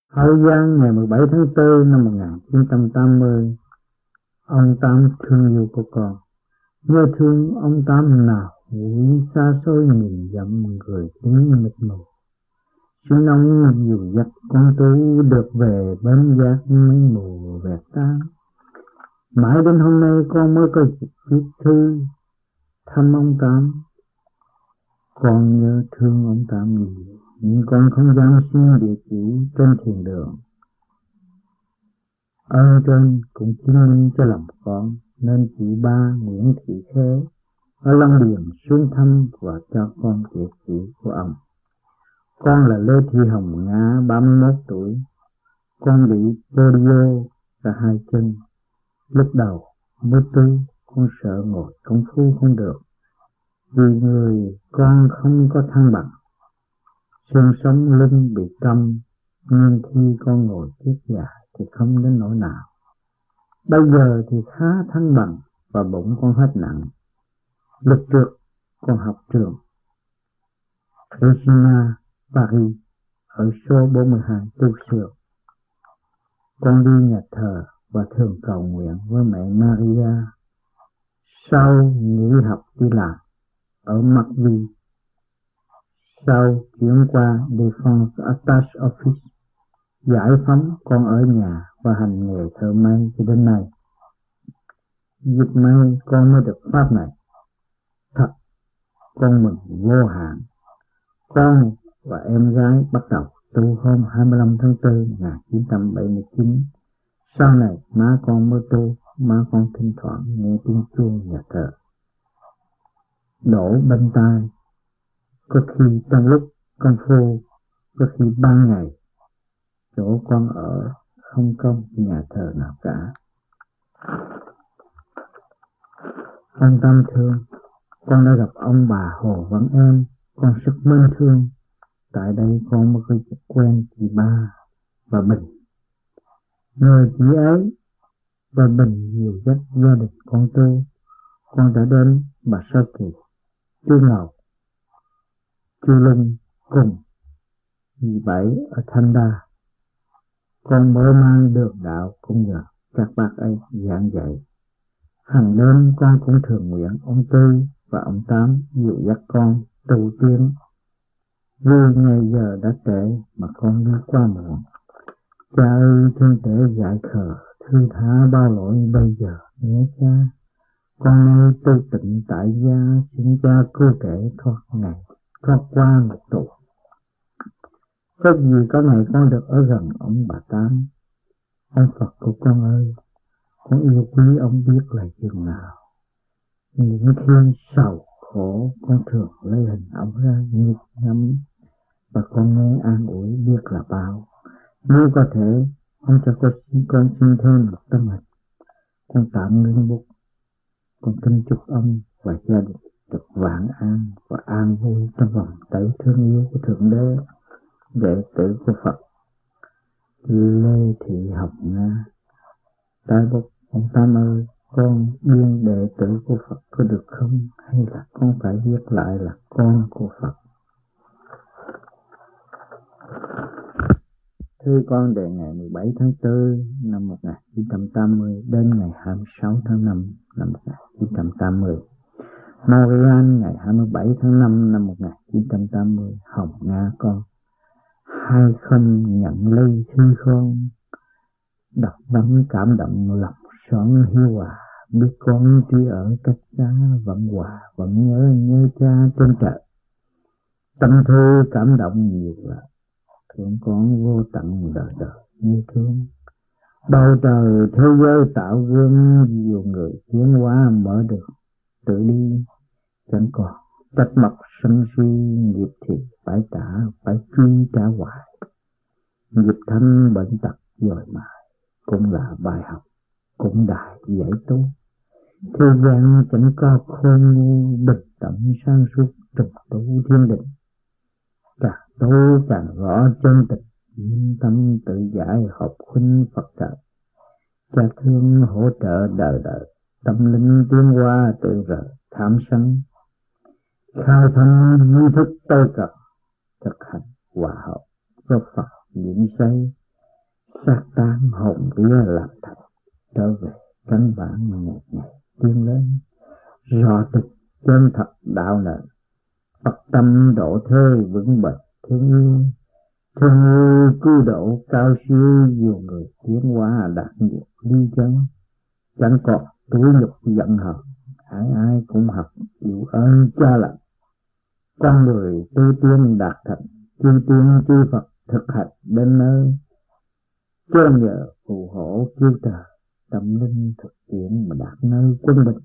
Hậu Giang ngày 17 tháng 4 năm 1980. Ông Tám thương yêu của con. Nhớ thương ông Tám nào nghĩ xa xôi nghìn dặm người tiếng mịt mù. Xin ông dìu dắt con Tú được về bến giác mấy mùa vẹt tan. Mãi đến hôm nay con mới có dịp viết thư thăm ông Tám. Con nhớ thương ông Tám nhiều, nhưng con không dám xin địa chỉ trên thiền đường. Ơn trên cũng chứng minh cho lòng con, nên chị ba Nguyễn Thị Khế ở Long Điền xuống thăm và cho con địa chỉ của ông. Con là Lê Thị Hồng Nga, 31 tuổi. Con bị polio cả hai chân. Lúc đầu mới tu, con sợ ngồi công phu không được, vì người con không có thăng bằng. Xương sống lưng bị cong, nhưng khi con ngồi thuyết dài thì không đến nỗi nào. Bây giờ thì khá thăng bằng và bụng con hết nặng. Lúc trước con học trường Regina Paris ở số 42 tu sửa. Con đi nhà thờ và thường cầu nguyện với mẹ Maria. Sau nghỉ học đi làm ở McVie, sau chuyển qua Defense Attached Office, giải phóng con ở nhà và hành nghề thợ may cho đến nay. Dịp may con mới được pháp này. Thật, con mừng vô hạn. Con và em gái bắt đầu tu hôm 25 tháng 4 1979. Sau này má con mới tu, má con thỉnh thoảng nghe tiếng chuông nhà thờ đổ bên tai, có khi trong lúc công phu, có khi ban ngày. Chỗ con ở không có nhà thờ nào cả. Ông Tâm thương, con đã gặp ông bà Hồ Văn Em, con rất mến thương. Tại đây con mới có dịp quen chị ba và Bình. Nhờ chị ấy và Bình dìu dắt gia đình con tu, con đã đến Bà Sa Kỳ, Chu Ngọc, Chu Linh cùng dì Bảy ở Thanh Đa. Con mở mang đường đạo cũng nhờ các bác ấy giảng dạy. Hàng đêm con cũng thường nguyện ông Tư và ông Tám dìu dắt con tu tiến. Vì ngày giờ đã trễ mà con đi qua muộn. Cha ơi thương tể dại khờ, thư tha bao lỗi bây giờ nhé cha. Con nay tu tịnh tại gia, xin cha cứu kể thoát qua ngục tù. Có gì có ngày con được ở gần ông bà Tám. Ông Phật của con ơi, con yêu quý ông biết là chừng nào. Những khi sầu khổ con thường lấy hình ông ra nhịp ngắm, và con nghe an ủi biết là bao. Nếu có thể, ông cho con xin thêm một tấm hình. Con tạm ngưng bút. Con kính chúc ông và gia đình được vạn an và an vui trong vòng tay thương yêu của Thượng Đế. Đệ tử của Phật Lê Thị Hồng Nga. Tại bục ông Tam ơi, con biên đệ tử của Phật có được không? Hay là con phải viết lại là con của Phật? Thư con đề ngày 17 tháng 4 năm 1980 đến ngày 26 tháng 5 năm 1980. Montreal ngày 27 tháng 5 năm 1980. Hồng Nga con. Hai không nhận ly thư con. Đọc văn cảm động lòng xoắn hiếu hòa. Biết con tuy ở cách xa vẫn hòa, vẫn nhớ cha trên trời. Tâm thư cảm động nhiều là thương con vô tận đời đời như thương. Bầu trời thế giới tạo gương, nhiều người tiến hóa mở được tự đi. Chẳng còn trách móc sân si, nghiệp thì phải truy trả hoài. Nghiệp thanh bệnh tật dồi mài, cũng là bài học, cũng đại giải tu. Thế gian chẳng có khôn ngu, bình tĩnh sáng suốt trùng tu thiên định. Càng tu càng rõ chân tình, yên tâm tự giải học huynh Phật trời. Cha thương hỗ trợ đời đời, tâm linh tiến hóa tự rời tham sân. Khai thông duy thức tôi cần, thực hành hòa hợp với Phật diễn xây. xác tan hồn vía làm thật, trở về căn bản ngày ngày tiến lên, rõ thực chân thật đạo nợ, Phật tâm độ thế vững bền thương yêu. Thương yêu cứu độ cao siêu, nhiều người tiến hóa đạt nhiều ly chân, chẳng còn túi nhục giận hờn, ai ai cũng học chịu ơn cha lành. Con người tu tiên đạt thành, chư tiên chư Phật thực hành đến nơi, chớ nhờ phù hộ cứu trời, tâm linh thực tiễn mà đạt nơi quân bình.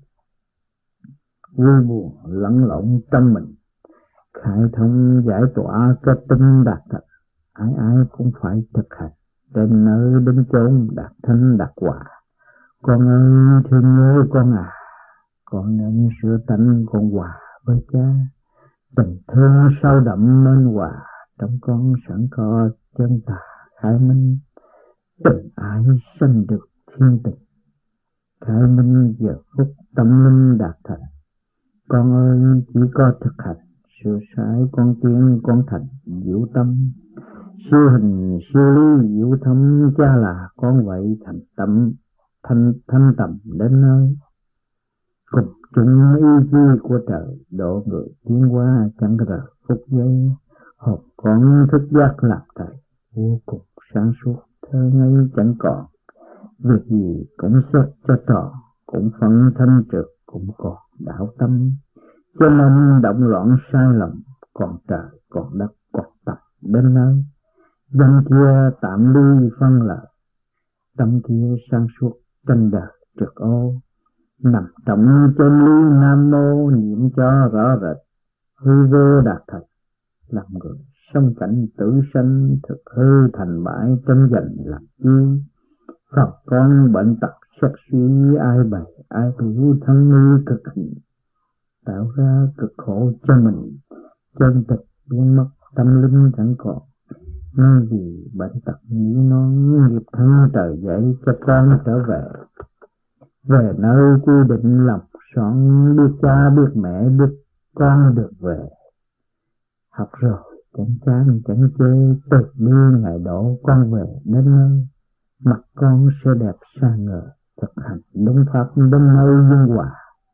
Vui buồn lẫn lộn trong mình, khai thông giải tỏa kết tinh đạt thành, ai ai cũng phải thực hành đến nơi đến chốn đạt thanh đạt quả. Con ơi thương nhớ con à, con nên sửa tánh con hòa với cha, tình thương sâu đậm nên hòa, trong con sẵn có chân tà khai minh, tình ái sinh được thiên tình, khai minh giờ phút tâm linh đạt thành. Con ơi chỉ có thực hành sửa sai con tiên con thành diệu tâm, siêu hình siêu lý diệu thâm, cha là con vậy thành tâm thanh tầm đến nơi. Cùng chung ý chí của trời, độ người tiến hóa chẳng rời phút giây, hồn con thức giác làm thầy, vô cùng sáng suốt thơ ngây chẳng còn. Việc gì cũng xét cho tròn, cũng phân thanh trực, cũng còn đạo tâm. Cho nên động loạn sai lầm, còn trời còn đất còn tập đến nơi. Dân kia tạm ly phân lợi, tâm kia sáng suốt tranh đời trực ô. Nằm trong chân lý Nam Mô, niệm cho rõ rệt hư vô đạt thật, làm người sống cảnh tử sanh, thực hư thành bại tranh giành làm chi. Phật con bệnh tật sắc suy, ai bày ai thủ thân nguy cực hình, tạo ra cực khổ cho mình. Chân tịch biến mất, tâm linh chẳng còn, nên vì bệnh tật nghĩ non, nghiệp thân trời dậy cho con trở về. Về nơi quy định lòng son, biết cha biết mẹ biết con được về. Học rồi chẳng chán chẳng chê, từ bi ngày đổ con về đến nơi. Mặt con sẽ đẹp xa ngờ, thực hành đúng pháp đến nơi dung hòa.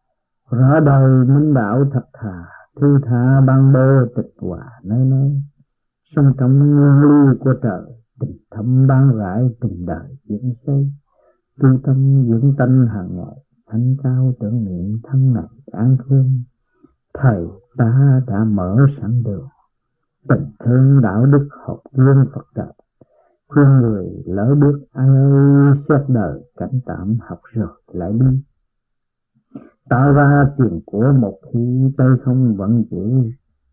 Rõ đời minh đạo thật thà, thư tha ban bố tịch hòa nơi nơi. Sống trong nguyên lý của trời, tình thâm ban rãi tình đời diễn xây. Tu tâm dưỡng tánh hàng ngày, thanh cao tưởng niệm thân này an thương. Thầy ta đã mở sẵn đường, tình thương đạo đức học viên Phật trời. Khuyên người lỡ bước ai ơi, xét đời cảnh tạm học rồi lại đi. Tạo ra tiền của một khi tay không vẫn giữ,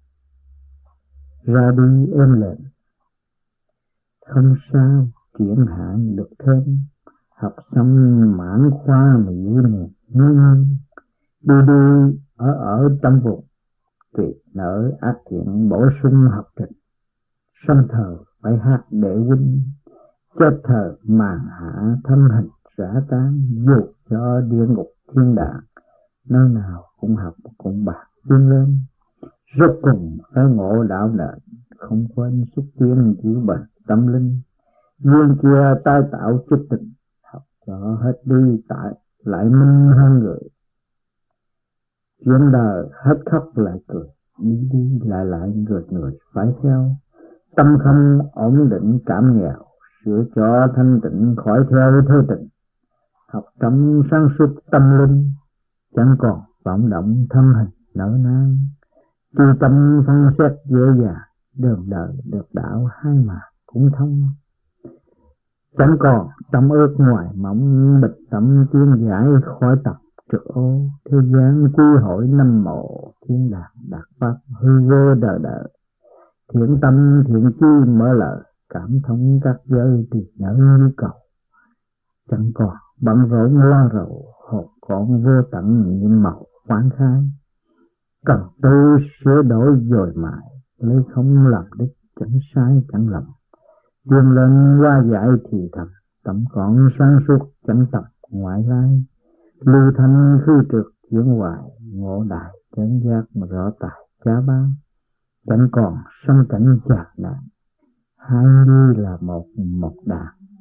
ra đi êm lềm. Không sao chuyển hạn được thêm, học xong mãn khoa mà giữ nè. Đi đi ở trong vùng, tuyệt nở ác thiện bổ sung học trình. Sân thờ phải hát để huynh, chết thờ màn hạ thâm hình rã tán. Dù cho địa ngục thiên đàng, nơi nào cũng học cũng bạc tiến lên. Rốt cùng phải ngộ đạo nền, không quên xúc tiến giữ bền tâm linh. Duyên kia tai tạo chức tình, học cho hết đi tại lại minh hơn người. Chuyện đời hết khóc lại cười, đi đi lại lại người người phải theo. Tâm không ổn định cảm nghèo, sửa cho thanh tịnh khỏi theo thơ tình. Học trong sáng suốt tâm linh, chẳng còn vọng động thân hình nở nang. Tuy tâm phân xét dễ dàng, đường đời được đạo hai mà cũng thông. Chẳng còn tâm ước ngoài mỏng, bịch tâm tiên giải khỏi tập trực ô. Thế gian quy hội năm mộ, thiên đàng đạt pháp hư vô đời đời. Thiện tâm thiện chi mở lời, cảm thông các giới thì nở như cầu. Chẳng còn bận rộn lo rầu, hồn còn vô tận nhiệm màu quán khai. Cần tu sửa đổi dồi mài, lấy không làm đích chẳng sai chẳng lầm. Vươn lên qua giải thì thầm, tâm còn sáng suốt chẳng tập ngoại lai. Lưu thanh khư trực chuyển hoài, ngộ đại chánh giác mà rõ tài cha ban. Chẳng còn sông cảnh chạc nạn, hai đi là một đàn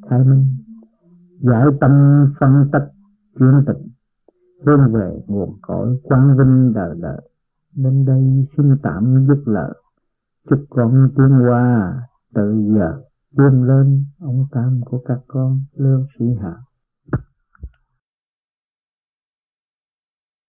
khai minh, giải tâm phân tích chuyên tịnh, hướng về nguồn cội quang vinh đời đời. Đến đây xin tạm dứt lời, chúc con tiến hoa từ giờ vươn lên ông tam của các con Lương Sĩ Hạo.